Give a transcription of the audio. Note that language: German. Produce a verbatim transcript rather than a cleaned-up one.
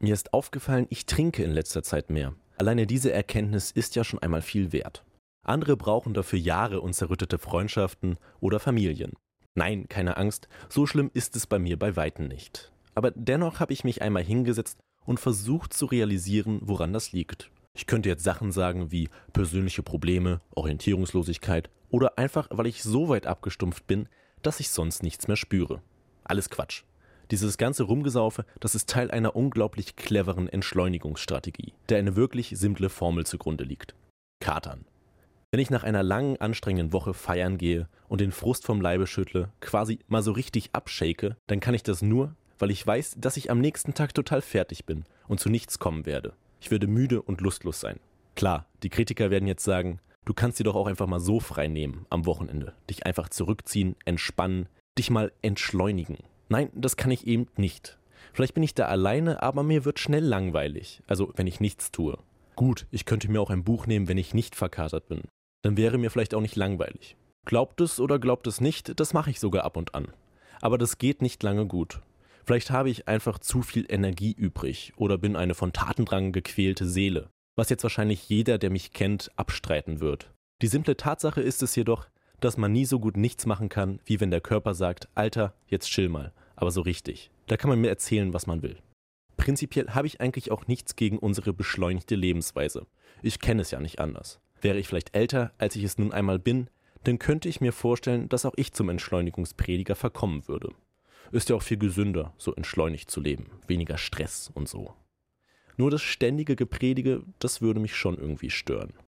Mir ist aufgefallen, ich trinke in letzter Zeit mehr. Alleine diese Erkenntnis ist ja schon einmal viel wert. Andere brauchen dafür Jahre und zerrüttete Freundschaften oder Familien. Nein, keine Angst, so schlimm ist es bei mir bei Weitem nicht. Aber dennoch habe ich mich einmal hingesetzt und versucht zu realisieren, woran das liegt. Ich könnte jetzt Sachen sagen wie persönliche Probleme, Orientierungslosigkeit oder einfach, weil ich so weit abgestumpft bin, dass ich sonst nichts mehr spüre. Alles Quatsch. Dieses ganze Rumgesaufe, das ist Teil einer unglaublich cleveren Entschleunigungsstrategie, der eine wirklich simple Formel zugrunde liegt. Katern. Wenn ich nach einer langen, anstrengenden Woche feiern gehe und den Frust vom Leibe schüttle, quasi mal so richtig abshake, dann kann ich das nur, weil ich weiß, dass ich am nächsten Tag total fertig bin und zu nichts kommen werde. Ich würde müde und lustlos sein. Klar, die Kritiker werden jetzt sagen, du kannst dir doch auch einfach mal so frei nehmen am Wochenende. Dich einfach zurückziehen, entspannen, dich mal entschleunigen. Nein, das kann ich eben nicht. Vielleicht bin ich da alleine, aber mir wird schnell langweilig. Also, wenn ich nichts tue. Gut, ich könnte mir auch ein Buch nehmen, wenn ich nicht verkatert bin. Dann wäre mir vielleicht auch nicht langweilig. Glaubt es oder glaubt es nicht, das mache ich sogar ab und an. Aber das geht nicht lange gut. Vielleicht habe ich einfach zu viel Energie übrig oder bin eine von Tatendrang gequälte Seele, was jetzt wahrscheinlich jeder, der mich kennt, abstreiten wird. Die simple Tatsache ist es jedoch, dass man nie so gut nichts machen kann, wie wenn der Körper sagt, Alter, jetzt chill mal, aber so richtig. Da kann man mir erzählen, was man will. Prinzipiell habe ich eigentlich auch nichts gegen unsere beschleunigte Lebensweise. Ich kenne es ja nicht anders. Wäre ich vielleicht älter, als ich es nun einmal bin, dann könnte ich mir vorstellen, dass auch ich zum Entschleunigungsprediger verkommen würde. Ist ja auch viel gesünder, so entschleunigt zu leben, weniger Stress und so. Nur das ständige Gepredige, das würde mich schon irgendwie stören.